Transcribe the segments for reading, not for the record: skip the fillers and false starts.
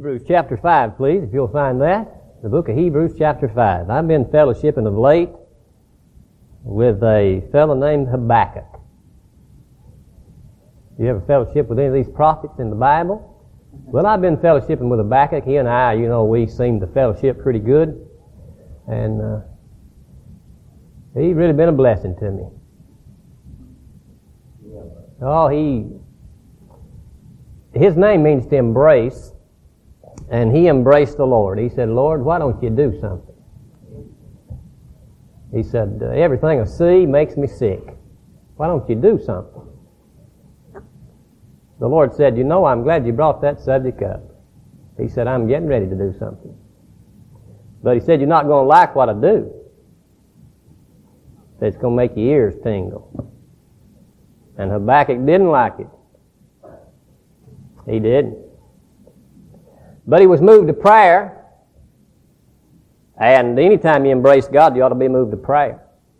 Hebrews chapter 5, please, if you'll find that. The book of Hebrews chapter 5. I've been fellowshipping of late with a fellow named Habakkuk. You ever fellowship with any of these prophets in the Bible? Well, I've been fellowshipping with Habakkuk. He and I, we seem to fellowship pretty good. And he's really been a blessing to me. Oh, his name means to embrace, and he embraced the Lord. He said, Lord, why don't you do something? He said, everything I see makes me sick. Why don't you do something? The Lord said, I'm glad you brought that subject up. He said, I'm getting ready to do something. But he said, you're not going to like what I do. He said, it's going to make your ears tingle. And Habakkuk didn't like it. He didn't. But he was moved to prayer. And anytime you embrace God, you ought to be moved to prayer.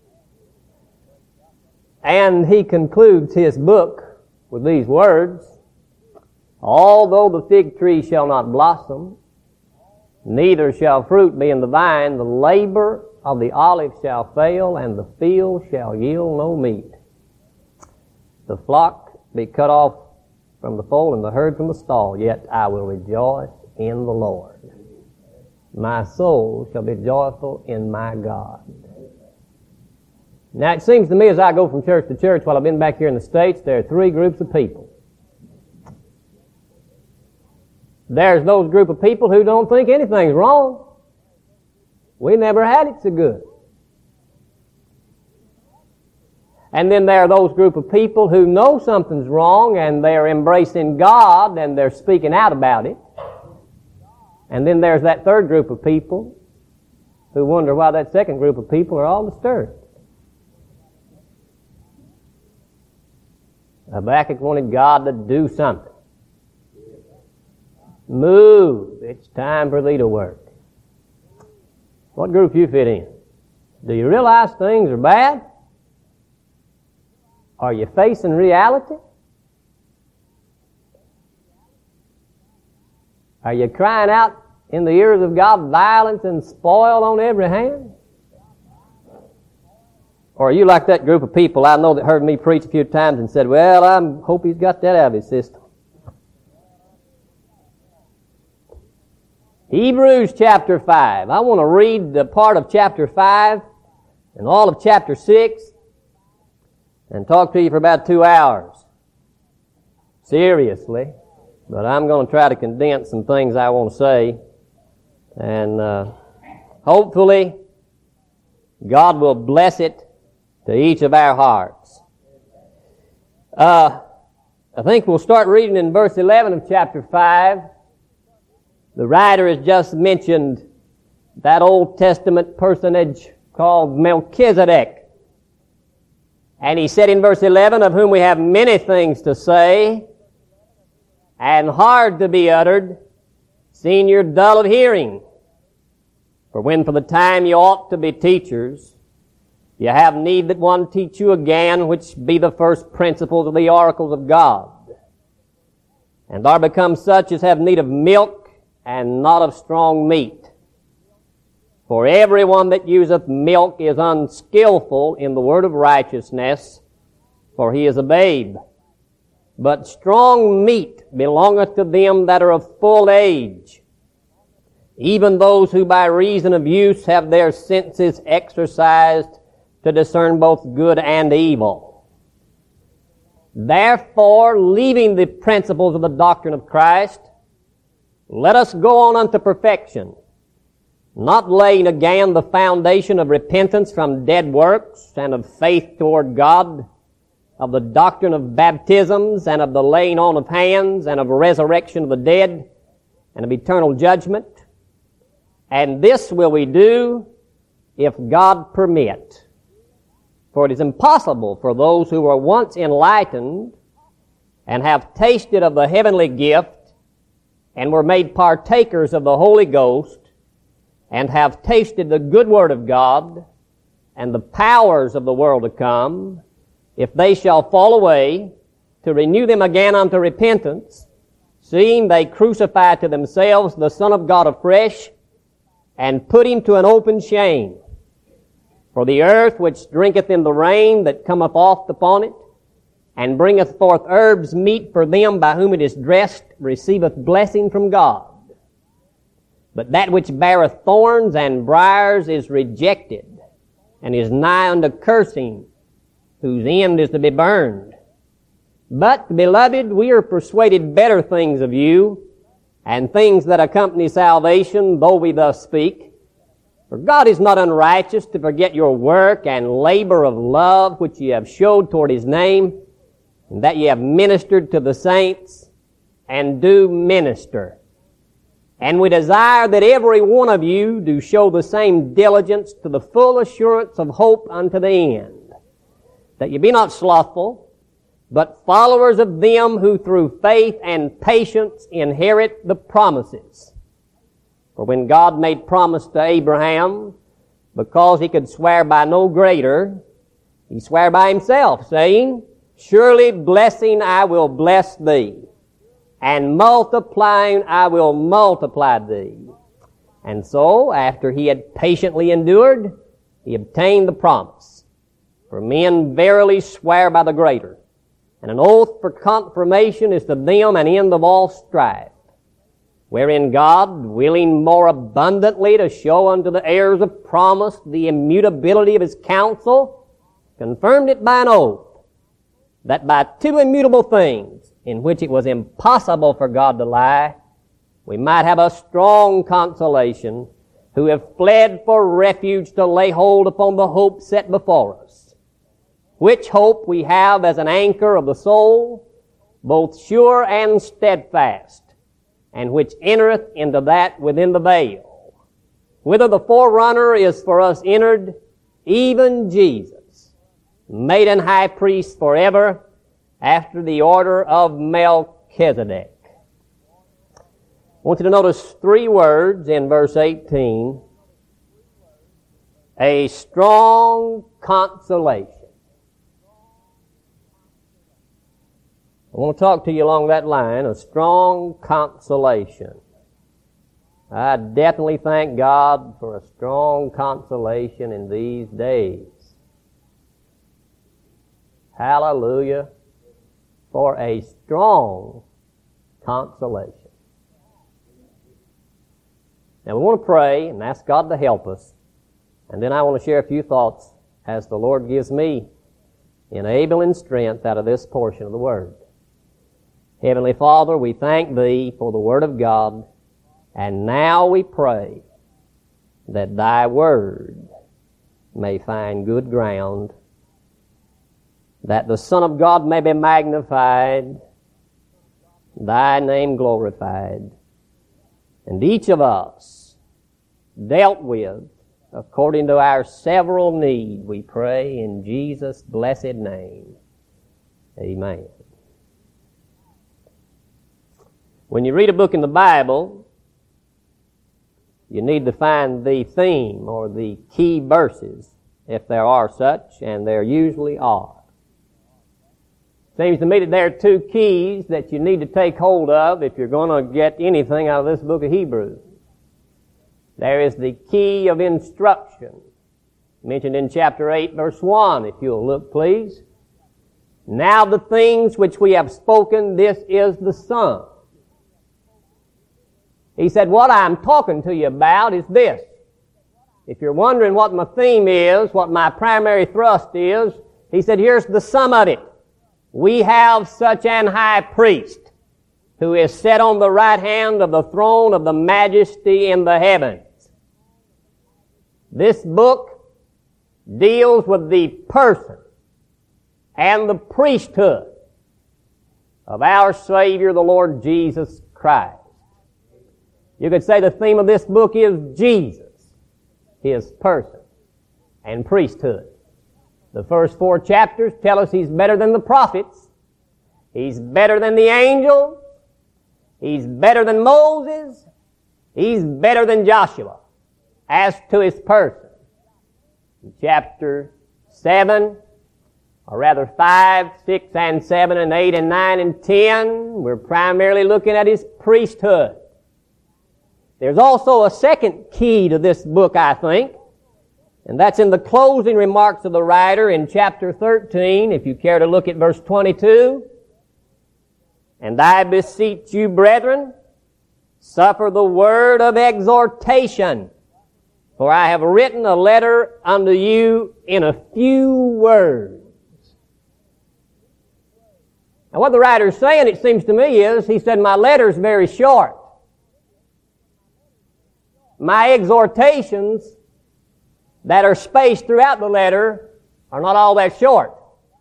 And he concludes his book with these words, although the fig tree shall not blossom, neither shall fruit be in the vine, the labor of the olive shall fail, and the field shall yield no meat. The flock be cut off from the fold and the herd from the stall, yet I will rejoice in the Lord. My soul shall be joyful in my God. Now it seems to me as I go from church to church while I've been back here in the States, there are three groups of people. There's those group of people who don't think anything's wrong. We never had it so good. And then there are those group of people who know something's wrong and they're embracing God and they're speaking out about it. And then there's that third group of people who wonder why that second group of people are all disturbed. Habakkuk wanted God to do something. Move. It's time for thee to work. What group you fit in? Do you realize things are bad? Are you facing reality? Are you crying out in the ears of God, violence and spoil on every hand? Or are you like that group of people I know that heard me preach a few times and said, well, I hope he's got that out of his system. Hebrews chapter 5. I want to read the part of chapter 5 and all of chapter 6 and talk to you for about 2 hours. Seriously. But I'm going to try to condense some things I want to say. And hopefully God will bless it to each of our hearts. I think we'll start reading in verse 11 of chapter 5. The writer has just mentioned that Old Testament personage called Melchizedek. And he said in verse 11, of whom we have many things to say, and hard to be uttered, seeing you're dull of hearing. For when for the time you ought to be teachers, you have need that one teach you again, which be the first principles of the oracles of God, and are become such as have need of milk, and not of strong meat. For everyone that useth milk is unskillful in the word of righteousness, for he is a babe. But strong meat belongeth to them that are of full age, even those who by reason of use have their senses exercised to discern both good and evil. Therefore, leaving the principles of the doctrine of Christ, let us go on unto perfection, not laying again the foundation of repentance from dead works and of faith toward God, of the doctrine of baptisms and of the laying on of hands and of resurrection of the dead and of eternal judgment. And this will we do if God permit. For it is impossible for those who were once enlightened and have tasted of the heavenly gift and were made partakers of the Holy Ghost, and have tasted the good word of God and the powers of the world to come, if they shall fall away, to renew them again unto repentance, seeing they crucify to themselves the Son of God afresh, and put him to an open shame. For the earth which drinketh in the rain that cometh oft upon it, and bringeth forth herbs meet for them by whom it is dressed, receiveth blessing from God. But that which beareth thorns and briars is rejected, and is nigh unto cursing, whose end is to be burned. But, beloved, we are persuaded better things of you, and things that accompany salvation, though we thus speak. For God is not unrighteous to forget your work and labor of love which ye have showed toward his name, and that ye have ministered to the saints, and do minister. And we desire that every one of you do show the same diligence to the full assurance of hope unto the end, that ye be not slothful, but followers of them who through faith and patience inherit the promises. For when God made promise to Abraham, because he could swear by no greater, he sware by himself, saying, Surely blessing I will bless thee, and multiplying I will multiply thee. And so, after he had patiently endured, he obtained the promise. For men verily swear by the greater, and an oath for confirmation is to them an end of all strife, wherein God, willing more abundantly to show unto the heirs of promise the immutability of his counsel, confirmed it by an oath, that by two immutable things, in which it was impossible for God to lie, we might have a strong consolation, who have fled for refuge to lay hold upon the hope set before us, which hope we have as an anchor of the soul, both sure and steadfast, and which entereth into that within the veil, whither the forerunner is for us entered, even Jesus, made an high priest forever, after the order of Melchizedek. I want you to notice three words in verse 18. A strong consolation. I want to talk to you along that line, a strong consolation. I definitely thank God for a strong consolation in these days. Hallelujah. For a strong consolation. Now we want to pray and ask God to help us. And then I want to share a few thoughts as the Lord gives me enabling strength out of this portion of the Word. Heavenly Father, we thank Thee for the Word of God, and now we pray that Thy Word may find good ground, that the Son of God may be magnified, Thy name glorified, and each of us dealt with according to our several need, we pray in Jesus' blessed name. Amen. When you read a book in the Bible, you need to find the theme or the key verses, if there are such, and there usually are. Seems to me that there are two keys that you need to take hold of if you're going to get anything out of this book of Hebrews. There is the key of instruction, mentioned in chapter 8, verse 1, if you'll look, please. Now the things which we have spoken, this is the sum. He said, what I'm talking to you about is this. If you're wondering what my theme is, what my primary thrust is, he said, here's the sum of it. We have such an high priest who is set on the right hand of the throne of the majesty in the heavens. This book deals with the person and the priesthood of our Savior, the Lord Jesus Christ. You could say the theme of this book is Jesus, His person and priesthood. The first 4 chapters tell us He's better than the prophets. He's better than the angels. He's better than Moses. He's better than Joshua as to His person. In chapter 7, or rather 5, 6, and 7, and 8, and 9, and 10, we're primarily looking at his priesthood. There's also a second key to this book, I think, and that's in the closing remarks of the writer in chapter 13, if you care to look at verse 22. And I beseech you, brethren, suffer the word of exhortation, for I have written a letter unto you in a few words. Now what the writer's saying, it seems to me, is he said, my letter's very short. My exhortations that are spaced throughout the letter are not all that short.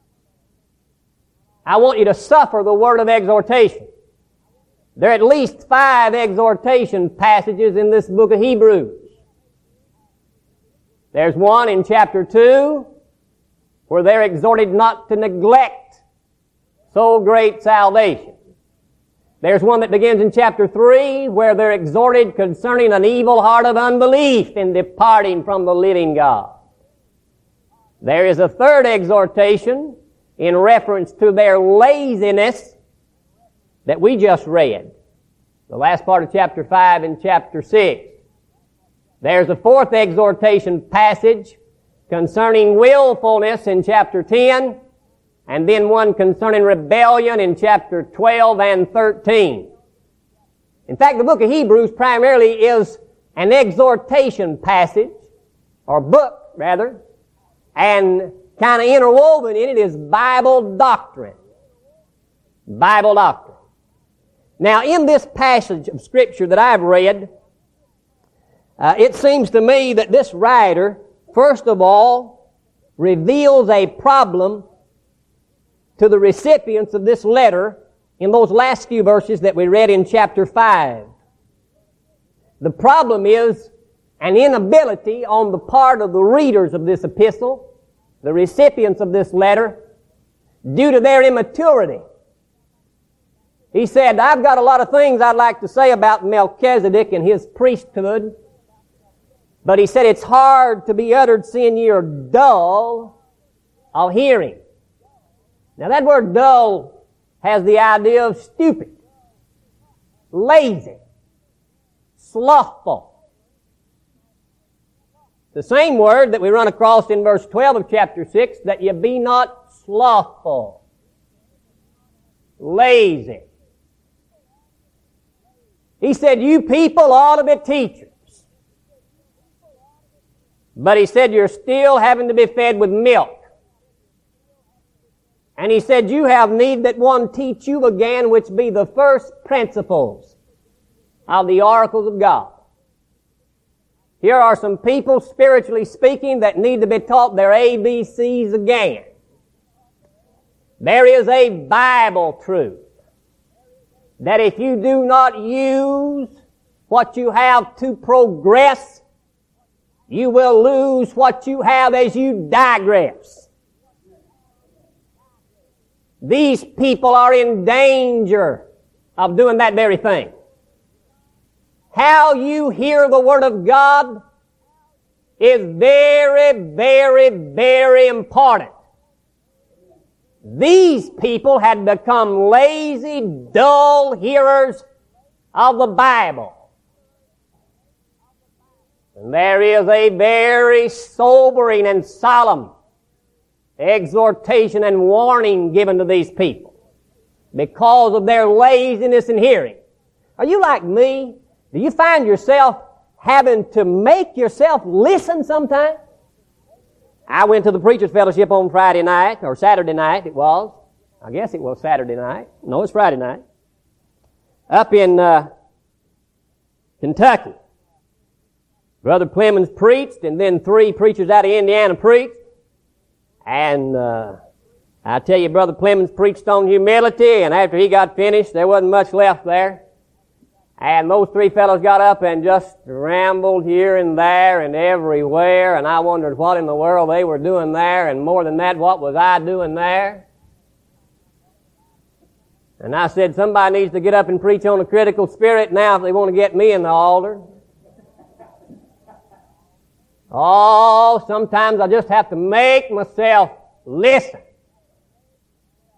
I want you to suffer the word of exhortation. There are at least 5 exhortation passages in this book of Hebrews. There's one in chapter 2 where they're exhorted not to neglect so great salvation. There's one that begins in chapter 3 where they're exhorted concerning an evil heart of unbelief in departing from the living God. There is a third exhortation in reference to their laziness that we just read. The last part of chapter 5 and chapter 6. There's a fourth exhortation passage concerning willfulness in chapter 10, and then one concerning rebellion in chapter 12 and 13. In fact, the book of Hebrews primarily is an exhortation passage, or book, rather, and kind of interwoven in it is Bible doctrine. Bible doctrine. Now, in this passage of Scripture that I've read, it seems to me that this writer, first of all, reveals a problem to the recipients of this letter in those last few verses that we read in chapter 5. The problem is an inability on the part of the readers of this epistle, the recipients of this letter, due to their immaturity. He said, I've got a lot of things I'd like to say about Melchizedek and his priesthood, but he said it's hard to be uttered seeing ye are dull of hearing. Now that word dull has the idea of stupid, lazy, slothful. The same word that we run across in verse 12 of chapter 6, that ye be not slothful, lazy. He said, you people ought to be teachers. But he said, you're still having to be fed with milk. And he said, you have need that one teach you again, which be the first principles of the oracles of God. Here are some people, spiritually speaking, that need to be taught their ABCs again. There is a Bible truth that if you do not use what you have to progress, you will lose what you have as you digress. These people are in danger of doing that very thing. How you hear the Word of God is very, very, very important. These people had become lazy, dull hearers of the Bible. And there is a very sobering and solemn exhortation and warning given to these people because of their laziness in hearing. Are you like me? Do you find yourself having to make yourself listen sometime? I went to the Preacher's Fellowship on Friday night, or Saturday night it was. I guess it was Saturday night. No, it's Friday night. Up in Kentucky. Brother Clemens preached, and then 3 preachers out of Indiana preached. And I tell you, Brother Clemens preached on humility, and after he got finished, there wasn't much left there. And those 3 fellows got up and just rambled here and there and everywhere, and I wondered what in the world they were doing there, and more than that, what was I doing there? And I said, somebody needs to get up and preach on a critical spirit now if they want to get me in the altar. Oh, sometimes I just have to make myself listen.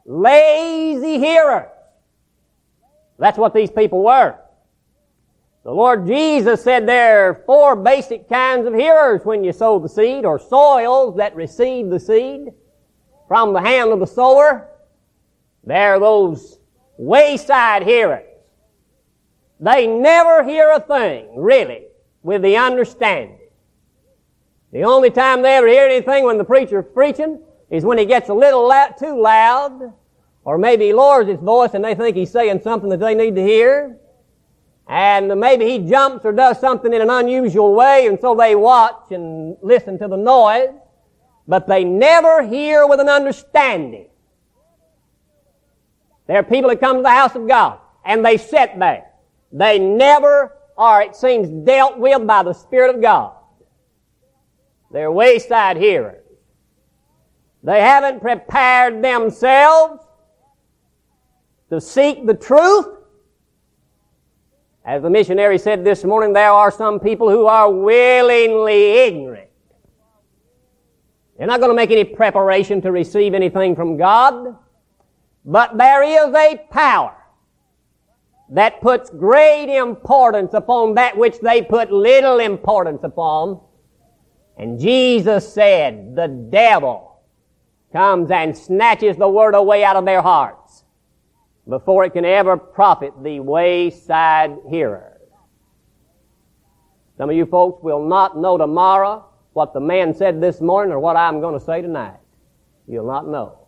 Lazy hearers. That's what these people were. The Lord Jesus said there are 4 basic kinds of hearers when you sow the seed, or soils that receive the seed from the hand of the sower. There are those wayside hearers. They never hear a thing, really, with the understanding. The only time they ever hear anything when the preacher's preaching is when he gets a little too loud, or maybe he lowers his voice and they think he's saying something that they need to hear. And maybe he jumps or does something in an unusual way, and so they watch and listen to the noise, but they never hear with an understanding. There are people that come to the house of God, and they sit there. They never are, it seems, dealt with by the Spirit of God. They're wayside hearers. They haven't prepared themselves to seek the truth. As the missionary said this morning, there are some people who are willingly ignorant. They're not going to make any preparation to receive anything from God. But there is a power that puts great importance upon that which they put little importance upon. And Jesus said, the devil comes and snatches the word away out of their hearts before it can ever profit the wayside hearer. Some of you folks will not know tomorrow what the man said this morning or what I'm going to say tonight. You'll not know.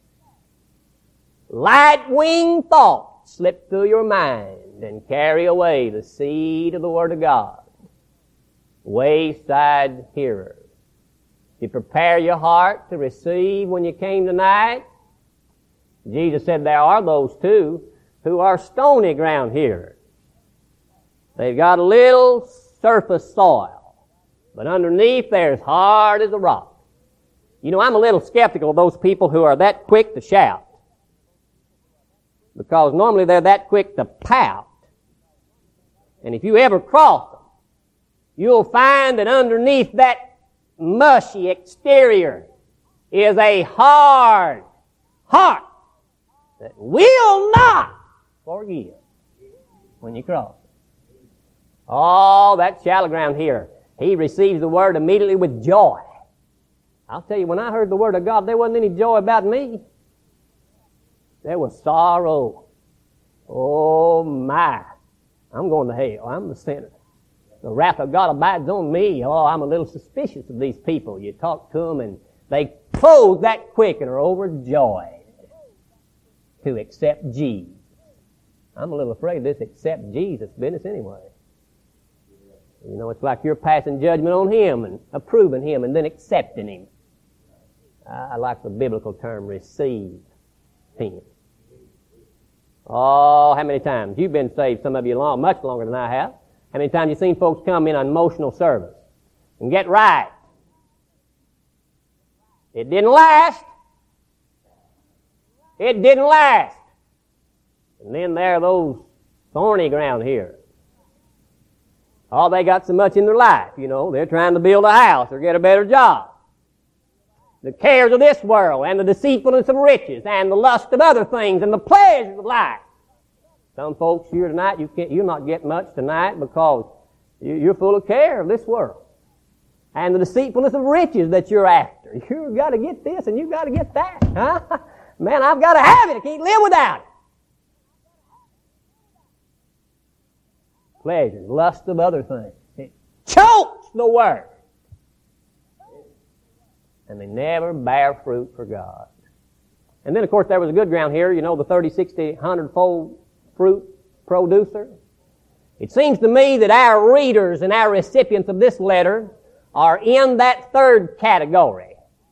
Light-winged thoughts slip through your mind and carry away the seed of the Word of God. Wayside hearers. You prepare your heart to receive when you came tonight. Jesus said there are those too who are stony ground hearers. They've got a little surface soil, but underneath they're as hard as a rock. You know, I'm a little skeptical of those people who are that quick to shout, because normally they're that quick to pout. And if you ever cross them, you'll find that underneath that mushy exterior is a hard heart that will not forgive when you cross it. Oh, that shallow ground here, he receives the word immediately with joy. I'll tell you, when I heard the word of God, there wasn't any joy about me. There was sorrow. Oh my, I'm going to hell. I'm the sinner. The wrath of God abides on me. Oh, I'm a little suspicious of these people. You talk to them and they close that quick and are overjoyed to accept Jesus. I'm a little afraid of this accept Jesus business anyway. You know, it's like you're passing judgment on Him and approving Him and then accepting Him. I like the biblical term, receive Him. Oh, how many times? You've been saved, some of you much longer than I have. How many times you seen folks come in on emotional service and get right? It didn't last. It didn't last. And then there are those thorny ground here. Oh, they got so much in their life, you know. They're trying to build a house or get a better job. The cares of this world and the deceitfulness of riches and the lust of other things and the pleasures of life. Some folks here tonight, you'll not get much tonight because you're full of care of this world. And the deceitfulness of riches that you're after. You've got to get this and you've got to get that. Huh? Man, I've got to have it. I can't live without it. Pleasures, lust of other things. It chokes the word. And they never bear fruit for God. And then, of course, there was a good ground here. You know, the 30, 60, 100-fold fruit producer. It seems to me that our readers and our recipients of this letter are in that third category.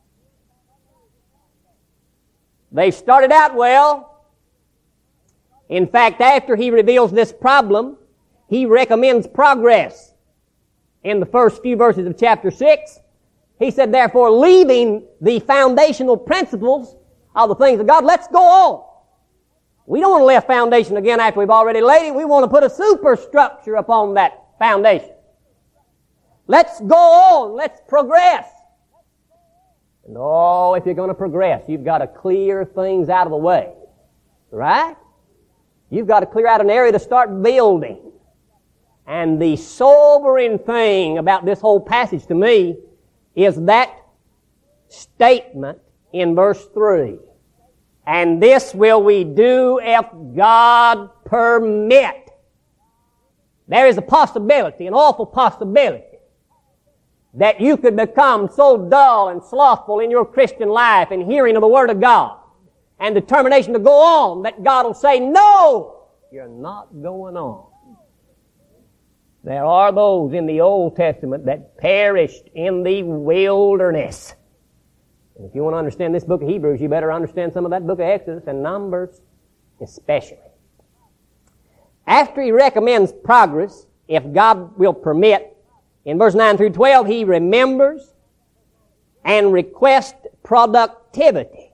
They started out well. In fact, after he reveals this problem, he recommends progress. In the first few verses of chapter 6, he said, therefore, leaving the foundational principles of the things of God, let's go on. We don't want to lay a foundation again after we've already laid it. We want to put a superstructure upon that foundation. Let's go on. Let's progress. And oh, if you're going to progress, you've got to clear things out of the way. Right? You've got to clear out an area to start building. And the sobering thing about this whole passage to me is that statement in verse 3. And this will we do if God permit. There is a possibility, an awful possibility, that you could become so dull and slothful in your Christian life and hearing of the Word of God and determination to go on that God will say, no, you're not going on. There are those in the Old Testament that perished in the wilderness. And if you want to understand this book of Hebrews, you better understand some of that book of Exodus and Numbers especially. After he recommends progress, if God will permit, in verse 9 through 12, he remembers and requests productivity.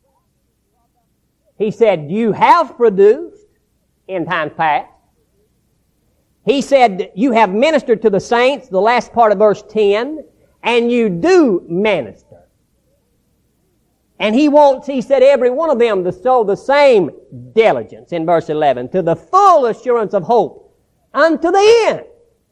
He said, you have produced in times past. He said, you have ministered to the saints, the last part of verse 10, and you do minister. And he said, every one of them to show the same diligence in verse 11, to the full assurance of hope unto the end.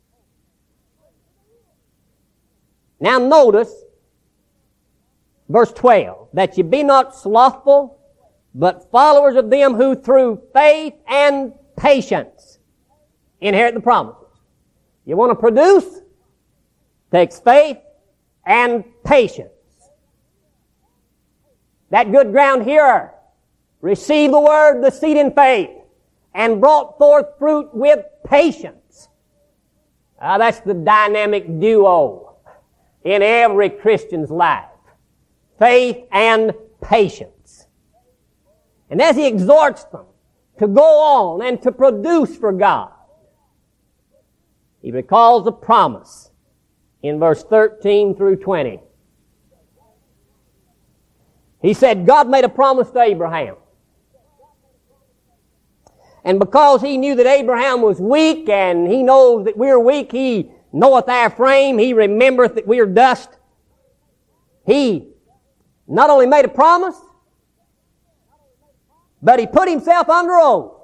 Now notice, verse 12, that you be not slothful, but followers of them who through faith and patience inherit the promises. You want to produce? Takes faith and patience. That good ground hearer received the word, the seed in faith, and brought forth fruit with patience. That's the dynamic duo in every Christian's life. Faith and patience. And as he exhorts them to go on and to produce for God, he recalls the promise in verse 13 through 20. He said, God made a promise to Abraham. And because he knew that Abraham was weak, and he knows that we're weak, he knoweth our frame, he remembereth that we are dust. He not only made a promise, but he put himself under oath.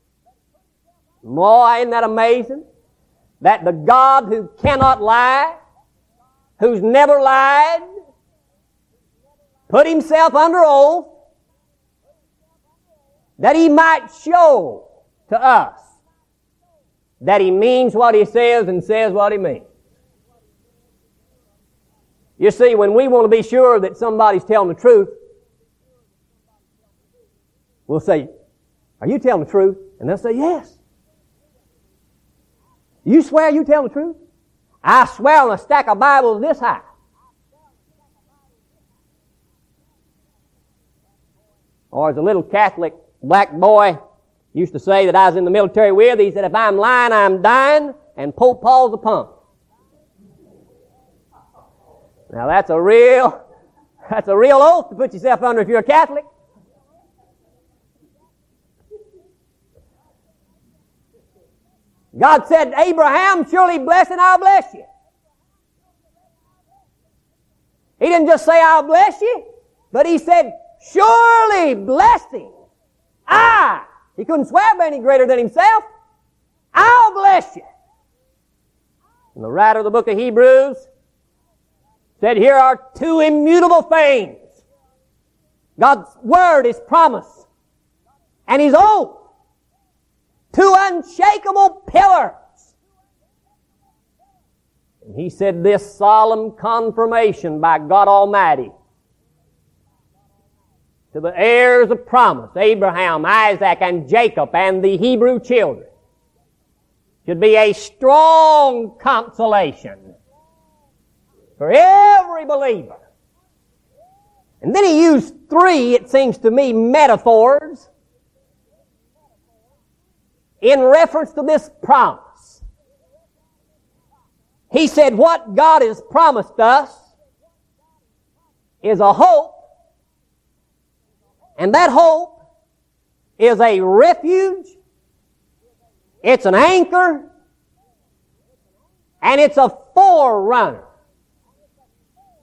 Boy, isn't that amazing? That the God who cannot lie, who's never lied, put himself under oath that he might show to us that he means what he says and says what he means. You see, when we want to be sure that somebody's telling the truth, we'll say, are you telling the truth? And they'll say, yes. You swear you tell the truth? I swear on a stack of Bibles this high. Or as a little Catholic black boy used to say that I was in the military with, he said, if I'm lying, I'm dying, and Pope Paul's a punk. Now that's a real oath to put yourself under if you're a Catholic. God said, Abraham, surely bless and I'll bless you. He didn't just say, I'll bless you, but he said, surely blessing. He couldn't swear by any greater than himself. I'll bless you. And the writer of the book of Hebrews said, here are two immutable things. God's word, His promise, and His oath. Two unshakable pillars. And he said this solemn confirmation by God Almighty to the heirs of promise, Abraham, Isaac, and Jacob, and the Hebrew children, should be a strong consolation for every believer. And then he used three, it seems to me, metaphors in reference to this promise. He said what God has promised us is a hope, and that hope is a refuge, it's an anchor, and it's a forerunner.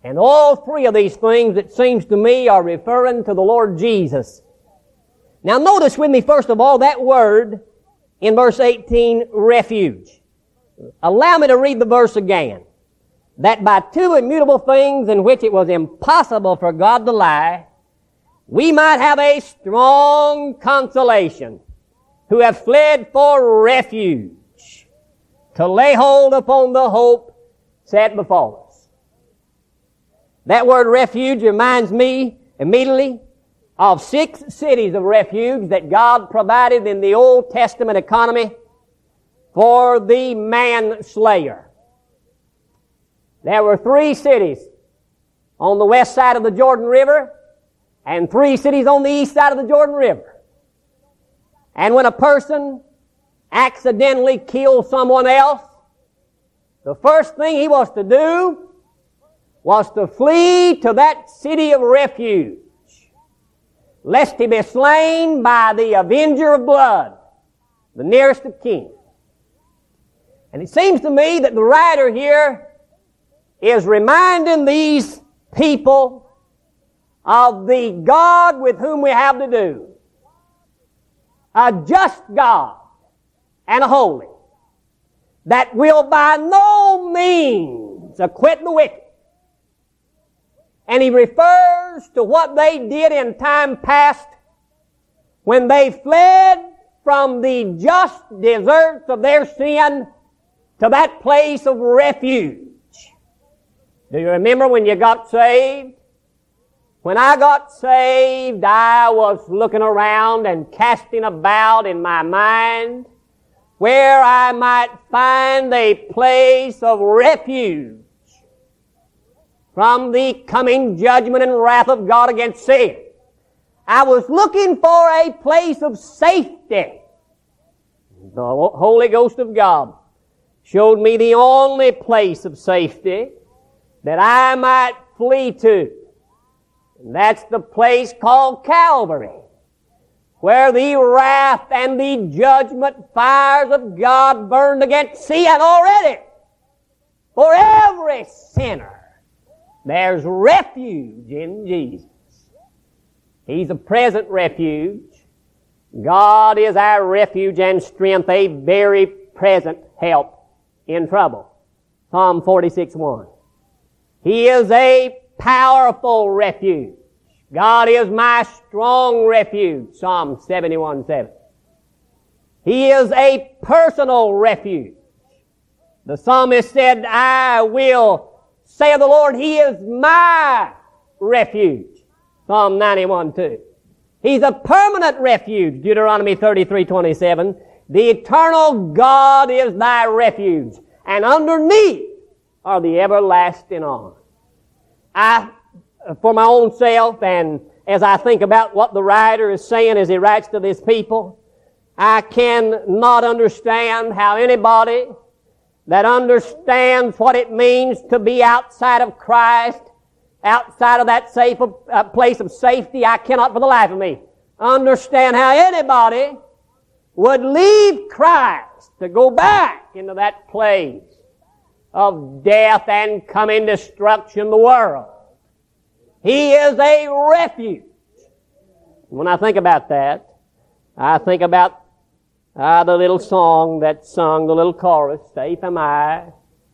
And all three of these things, it seems to me, are referring to the Lord Jesus. Now notice with me, first of all, that word in verse 18, refuge. Allow me to read the verse again. That by two immutable things in which it was impossible for God to lie, we might have a strong consolation, who have fled for refuge, to lay hold upon the hope set before us. That word refuge reminds me immediately of 6 cities of refuge that God provided in the Old Testament economy for the manslayer. There were 3 cities on the west side of the Jordan River and 3 cities on the east side of the Jordan River. And when a person accidentally killed someone else, the first thing he was to do was to flee to that city of refuge, lest he be slain by the avenger of blood, the nearest of kin. And it seems to me that the writer here is reminding these people of the God with whom we have to do. A just God and a holy, that will by no means acquit the wicked. And he refers to what they did in time past when they fled from the just deserts of their sin to that place of refuge. Do you remember when you got saved? When I got saved, I was looking around and casting about in my mind where I might find a place of refuge from the coming judgment and wrath of God against sin. I was looking for a place of safety. The Holy Ghost of God showed me the only place of safety that I might flee to. And that's the place called Calvary, where the wrath and the judgment fires of God burned against sin already. For every sinner, there's refuge in Jesus. He's a present refuge. God is our refuge and strength, a very present help in trouble. Psalm 46:1. He is a powerful refuge. God is my strong refuge. Psalm 71:7. He is a personal refuge. The psalmist said, I will say of the Lord, He is my refuge. Psalm 91:2. He's a permanent refuge. Deuteronomy 33:27. The eternal God is thy refuge, and underneath are the everlasting arms. For my own self, and as I think about what the writer is saying as he writes to this people, I cannot understand how anybody that understands what it means to be outside of Christ, outside of that safe place of safety, I cannot for the life of me understand how anybody would leave Christ to go back into that place of death and coming destruction, the world. He is a refuge. When I think about that, I think about the little song that sung, the little chorus, safe am I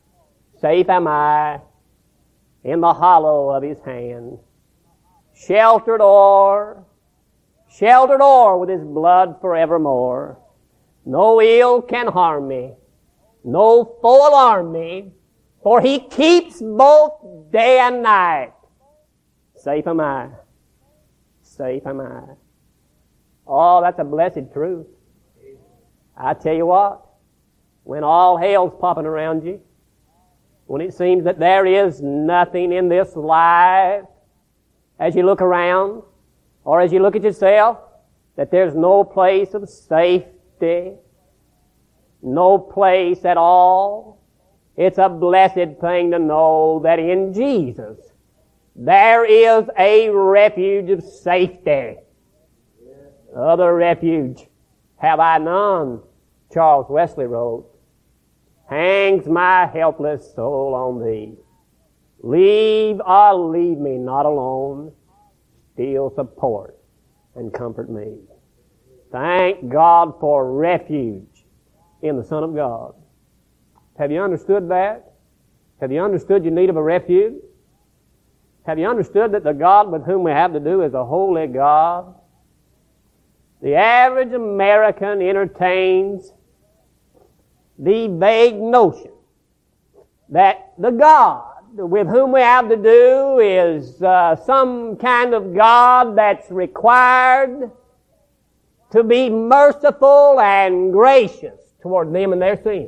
in the hollow of His hand, sheltered o'er with His blood forevermore. No ill can harm me, no foe alarm me, for He keeps both day and night. Safe am I. Safe am I. Oh, that's a blessed truth. I tell you what, when all hell's popping around you, when it seems that there is nothing in this life, as you look around, or as you look at yourself, that there's no place of safety, no place at all, it's a blessed thing to know that in Jesus there is a refuge of safety. Other refuge have I none, Charles Wesley wrote. Hangs my helpless soul on Thee. leave me not alone, still support and comfort me. Thank God for refuge in the Son of God. Have you understood that? Have you understood your need of a refuge? Have you understood that the God with whom we have to do is a holy God? The average American entertains the vague notion that the God with whom we have to do is some kind of God that's required to be merciful and gracious toward them and their sins.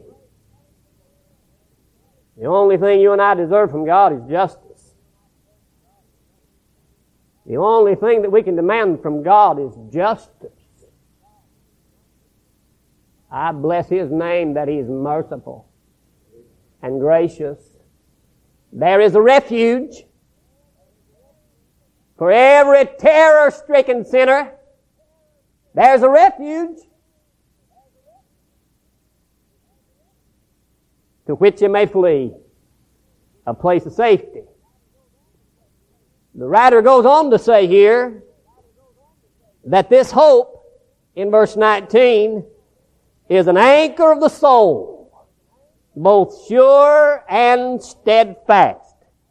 The only thing you and I deserve from God is justice. The only thing that we can demand from God is justice. I bless His name that He is merciful and gracious. There is a refuge for every terror-stricken sinner. There's a refuge to which you may flee, a place of safety. The writer goes on to say here that this hope, in verse 19, is an anchor of the soul, both sure and steadfast.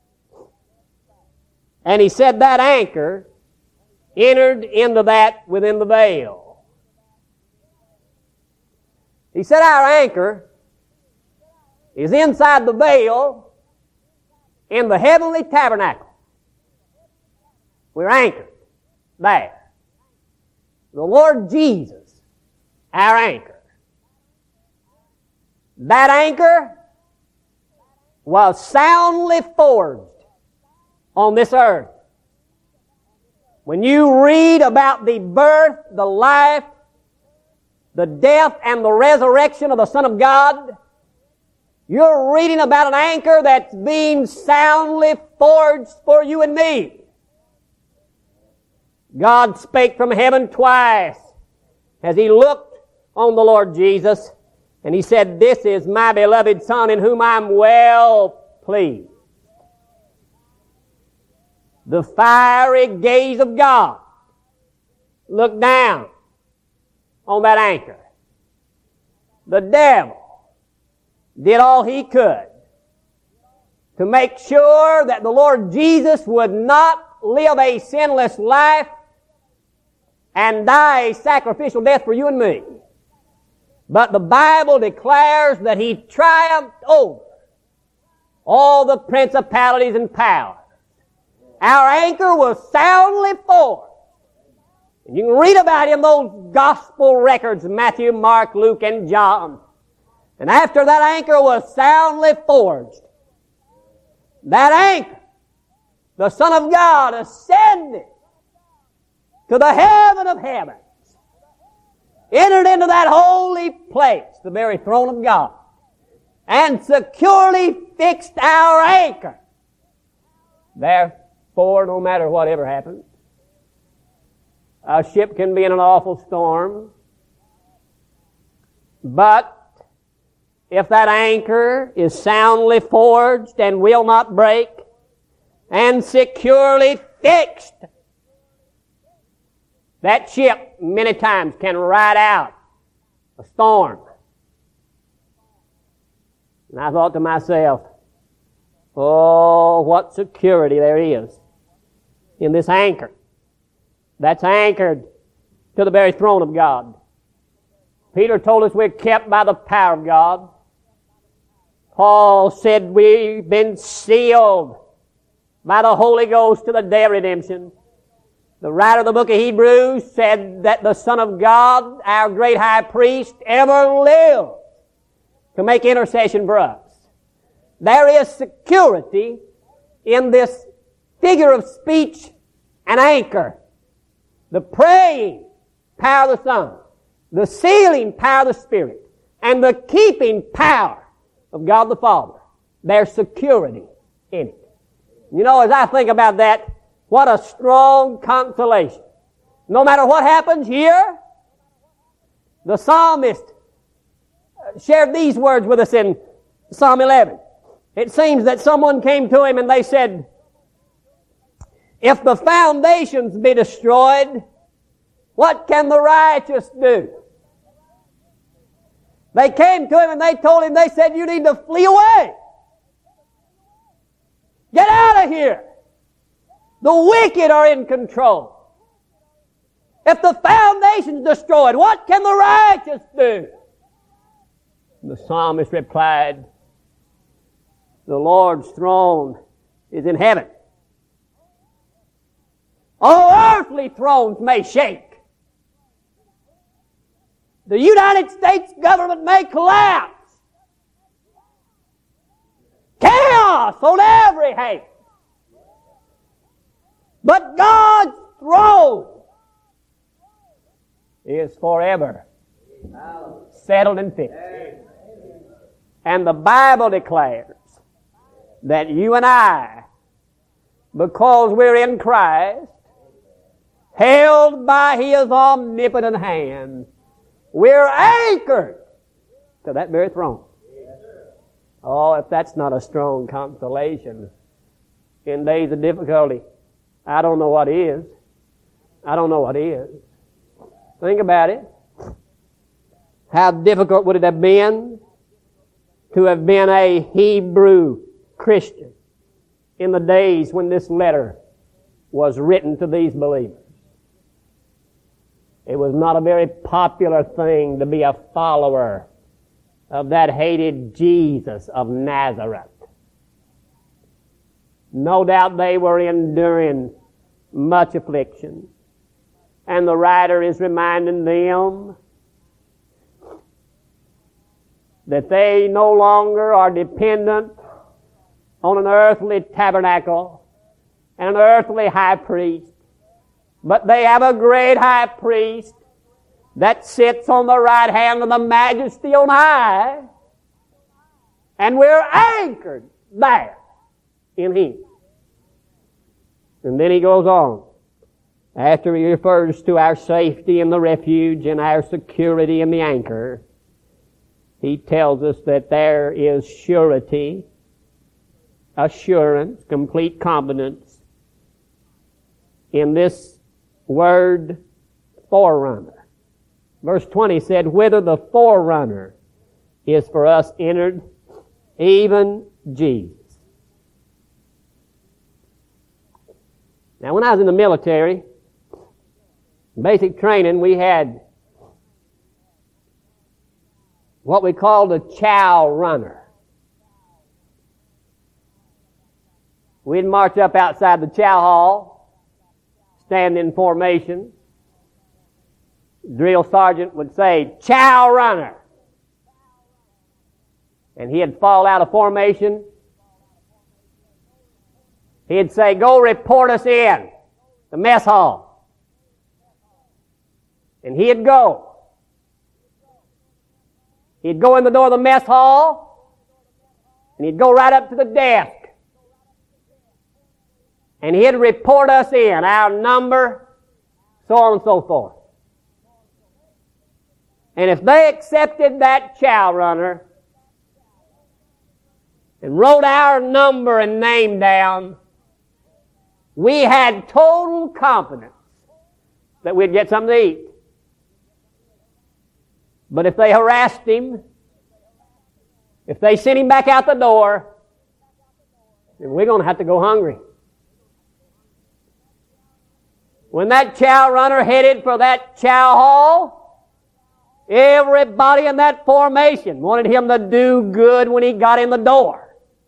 And he said that anchor entered into that within the veil. He said our anchor is inside the veil in the heavenly tabernacle. We're anchored there. The Lord Jesus, our anchor. That anchor was soundly forged on this earth. When you read about the birth, the life, the death, and the resurrection of the Son of God, you're reading about an anchor that's being soundly forged for you and me. God spake from heaven twice as He looked on the Lord Jesus, and He said, "This is my beloved Son in whom I'm well pleased." The fiery gaze of God looked down on that anchor. The devil did all he could to make sure that the Lord Jesus would not live a sinless life and die a sacrificial death for you and me. But the Bible declares that he triumphed over all the principalities and powers. Our anchor was soundly forged. And you can read about him in those gospel records, Matthew, Mark, Luke, and John. And after that anchor was soundly forged, that anchor, the Son of God, ascended to the heaven of heavens, entered into that holy place, the very throne of God, and securely fixed our anchor. Therefore, no matter whatever happens, a ship can be in an awful storm, but if that anchor is soundly forged and will not break and securely fixed, that ship many times can ride out a storm. And I thought to myself, oh, what security there is in this anchor that's anchored to the very throne of God. Peter told us we're kept by the power of God. Paul said we've been sealed by the Holy Ghost to the day of redemption. The writer of the book of Hebrews said that the Son of God, our great high priest, ever lives to make intercession for us. There is security in this figure of speech, an anchor. The praying power of the Son, the sealing power of the Spirit, and the keeping power of God the Father. There's security in it. You know, as I think about that, what a strong consolation. No matter what happens here, the psalmist shared these words with us in Psalm 11. It seems that someone came to him and they said, if the foundations be destroyed, what can the righteous do? They came to him and they told him, they said, you need to flee away. Get out of here. The wicked are in control. If the foundation's destroyed, what can the righteous do? And the psalmist replied, the Lord's throne is in heaven. All earthly thrones may shake. The United States government may collapse. Chaos on every hand. But God's throne is forever settled and fixed. And the Bible declares that you and I, because we're in Christ, held by His omnipotent hand, we're anchored to that very throne. Oh, if that's not a strong consolation in days of difficulty, I don't know what is. I don't know what is. Think about it. How difficult would it have been to have been a Hebrew Christian in the days when this letter was written to these believers? It was not a very popular thing to be a follower of that hated Jesus of Nazareth. No doubt they were enduring much affliction. And the writer is reminding them that they no longer are dependent on an earthly tabernacle and an earthly high priest, but they have a great high priest that sits on the right hand of the Majesty on high, and we're anchored there in Him. And then he goes on. After he refers to our safety in the refuge and our security in the anchor, he tells us that there is surety, assurance, complete confidence in this word forerunner. Verse 20 said, whither the forerunner is for us entered, even Jesus. Now, when I was in the military, basic training, we had what we called a chow runner. We'd march up outside the chow hall, stand in formation. Drill sergeant would say, chow runner. And he'd fall out of formation. He'd say, go report us in the mess hall. And he'd go. He'd go in the door of the mess hall, and he'd go right up to the desk. And he'd report us in, our number, so on and so forth. And if they accepted that chow runner and wrote our number and name down, we had total confidence that we'd get something to eat. But if they harassed him, if they sent him back out the door, then we're going to have to go hungry. When that chow runner headed for that chow hall, everybody in that formation wanted him to do good when he got in the door.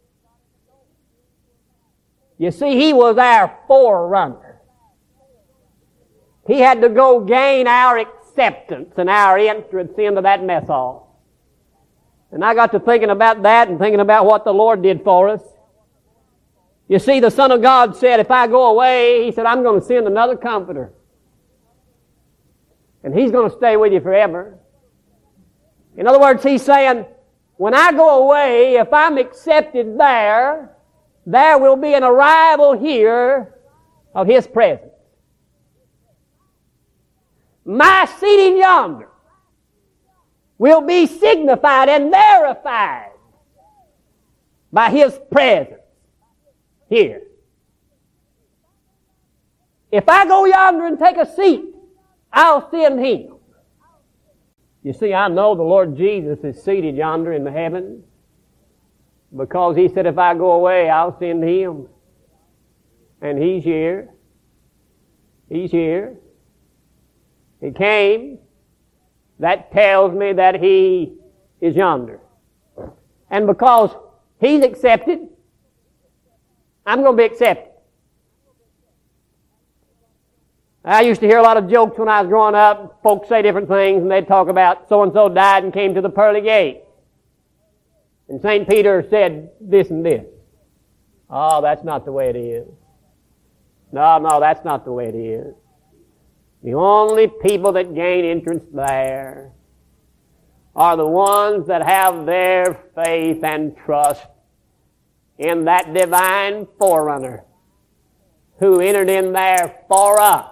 You see, he was our forerunner. He had to go gain our acceptance and our entrance into that mess hall. And I got to thinking about that and thinking about what the Lord did for us. You see, the Son of God said, if I go away, He said, I'm going to send another Comforter. And He's going to stay with you forever. In other words, He's saying, when I go away, if I'm accepted there will be an arrival here of His presence. My seating yonder will be signified and verified by His presence here. If I go yonder and take a seat, I'll send Him. You see, I know the Lord Jesus is seated yonder in the heavens because He said if I go away, I'll send Him. And He's here. He's here. He came. That tells me that He is yonder. And because He's accepted, I'm going to be accepted. I used to hear a lot of jokes when I was growing up. Folks say different things, and they'd talk about so-and-so died and came to the pearly gate. And St. Peter said this and this. Oh, that's not the way it is. No, that's not the way it is. The only people that gain entrance there are the ones that have their faith and trust in that divine forerunner who entered in there for us.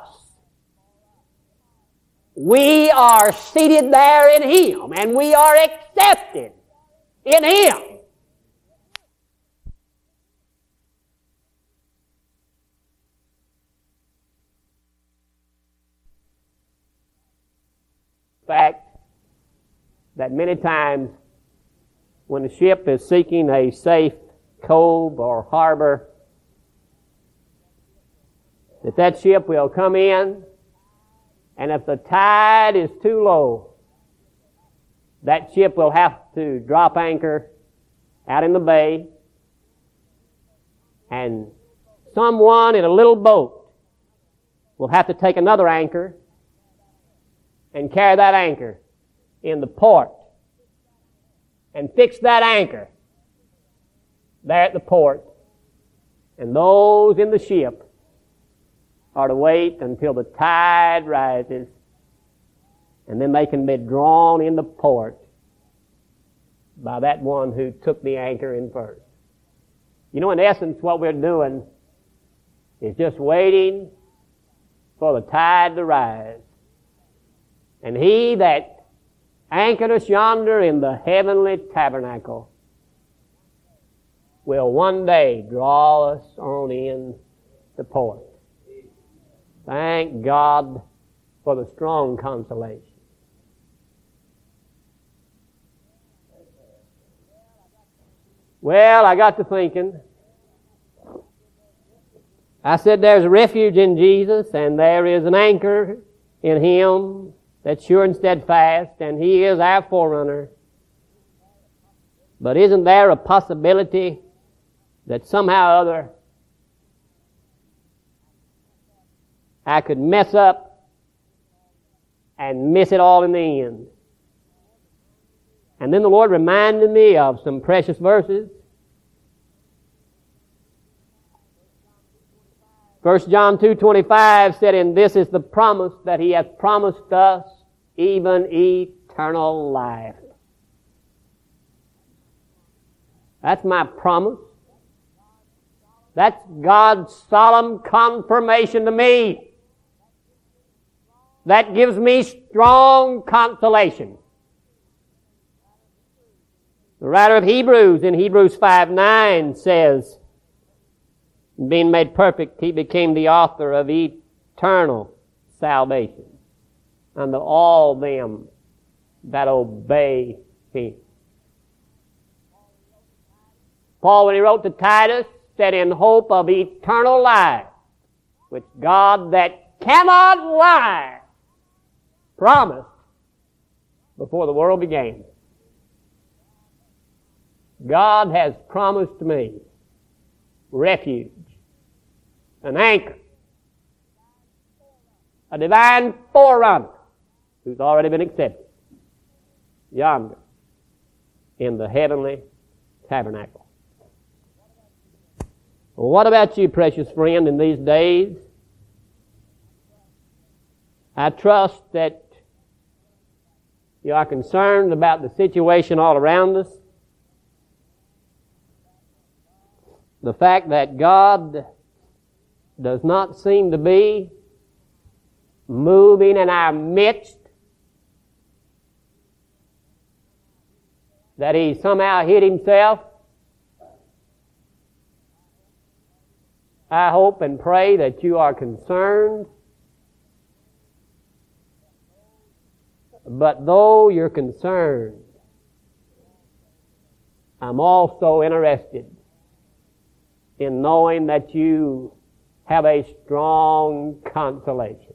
We are seated there in Him, and we are accepted in Him. Fact that many times when a ship is seeking a safe cove or harbor, that ship will come in, and if the tide is too low, that ship will have to drop anchor out in the bay, and someone in a little boat will have to take another anchor and carry that anchor in the port and fix that anchor there at the port. And those in the ship are to wait until the tide rises, and then they can be drawn into port by that one who took the anchor in first. You know, in essence, what we're doing is just waiting for the tide to rise. And He that anchored us yonder in the heavenly tabernacle will one day draw us on in the port. Thank God for the strong consolation. Well, I got to thinking. I said there's a refuge in Jesus, and there is an anchor in Him that's sure and steadfast, and He is our forerunner. But isn't there a possibility that somehow or other I could mess up and miss it all in the end? And then the Lord reminded me of some precious verses. 1 John 2:25 said, "And this is the promise that He hath promised us, even eternal life." That's my promise. That's God's solemn confirmation to me. That gives me strong consolation. The writer of Hebrews in Hebrews 5:9 says, being made perfect, He became the author of eternal salvation unto all them that obey Him. Paul, when he wrote to Titus, said, "In hope of eternal life, which God that cannot lie promised before the world began." God has promised me refuge, an anchor, a divine forerunner who's already been accepted yonder in the heavenly tabernacle. Well, what about you, precious friend, in these days? I trust that you are concerned about the situation all around us. The fact that God does not seem to be moving in our midst. That He somehow hid Himself I hope and pray that you are concerned. But though you're concerned, I'm also interested in knowing that you have a strong consolation.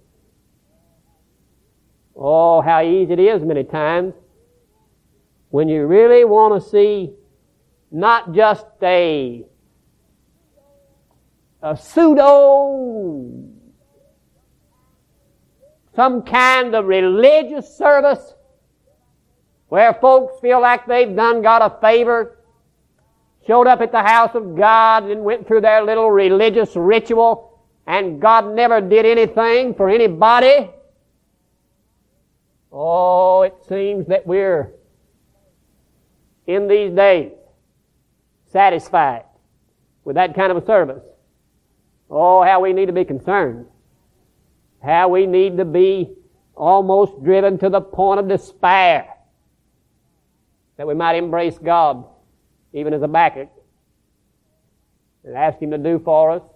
Oh, how easy it is many times when you really want to see not just a pseudo, some kind of religious service where folks feel like they've done God a favor, showed up at the house of God and went through their little religious ritual, and God never did anything for anybody. Oh, it seems that we're in these days satisfied with that kind of a service. Oh, how we need to be concerned. How we need to be almost driven to the point of despair that we might embrace God, even as Habakkuk, and ask Him to do for us.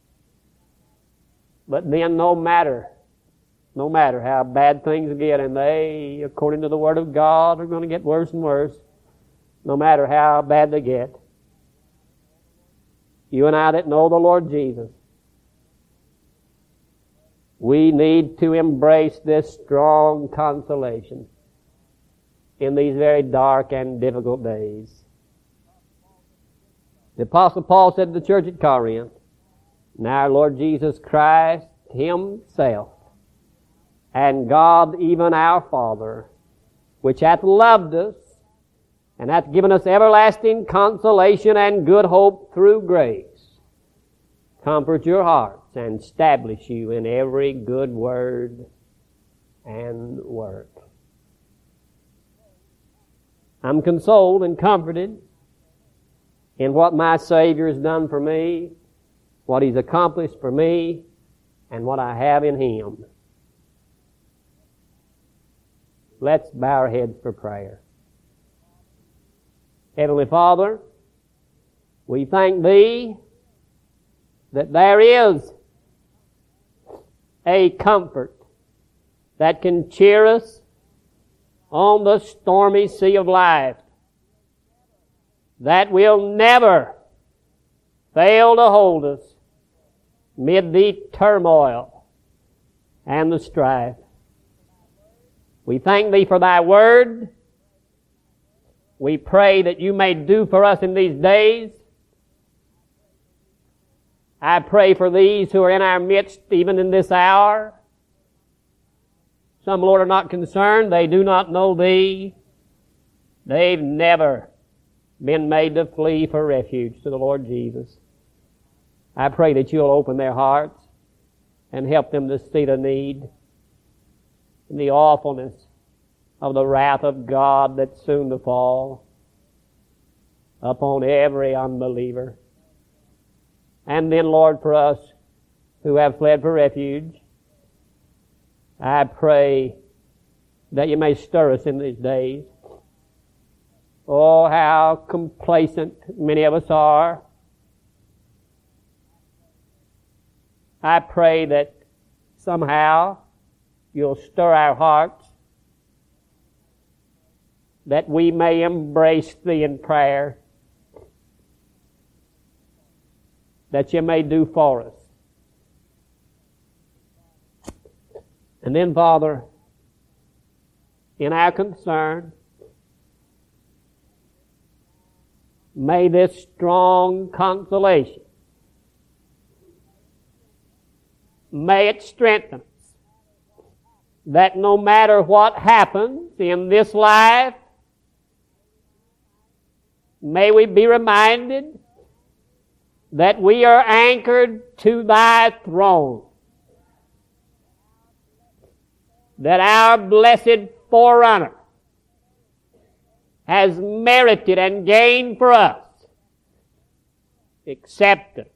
But then no matter how bad things get, and they, according to the Word of God, are going to get worse and worse, no matter how bad they get, you and I that know the Lord Jesus, we need to embrace this strong consolation in these very dark and difficult days. The Apostle Paul said to the church at Corinth, "Now our Lord Jesus Christ Himself, and God even our Father, which hath loved us, and hath given us everlasting consolation and good hope through grace, comfort your hearts and establish you in every good word and work." I'm consoled and comforted in what my Savior has done for me, what He's accomplished for me, and what I have in Him. Let's bow our heads for prayer. Heavenly Father, we thank Thee that there is a comfort that can cheer us on the stormy sea of life, that will never fail to hold us mid the turmoil and the strife. We thank Thee for Thy Word. We pray that You may do for us in these days. I pray for these who are in our midst even in this hour. Some, Lord, are not concerned. They do not know Thee. They've never been made to flee for refuge to the Lord Jesus. I pray that You'll open their hearts and help them to see the need and the awfulness of the wrath of God that's soon to fall upon every unbeliever. And then, Lord, for us who have fled for refuge, I pray that You may stir us in these days. Oh, how complacent many of us are. I pray that somehow You'll stir our hearts, that we may embrace Thee in prayer, that You may do for us. And then, Father, in our concern, may this strong consolation, may it strengthen us, that no matter what happens in this life, may we be reminded that we are anchored to Thy throne, that our blessed forerunner has merited and gained for us acceptance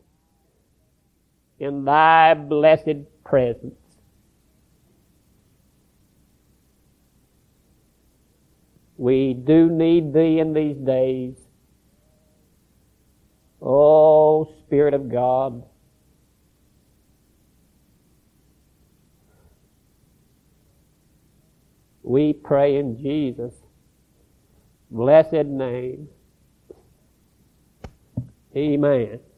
in Thy blessed presence. We do need Thee in these days. Oh, Spirit of God, We pray in Jesus' blessed name. Amen.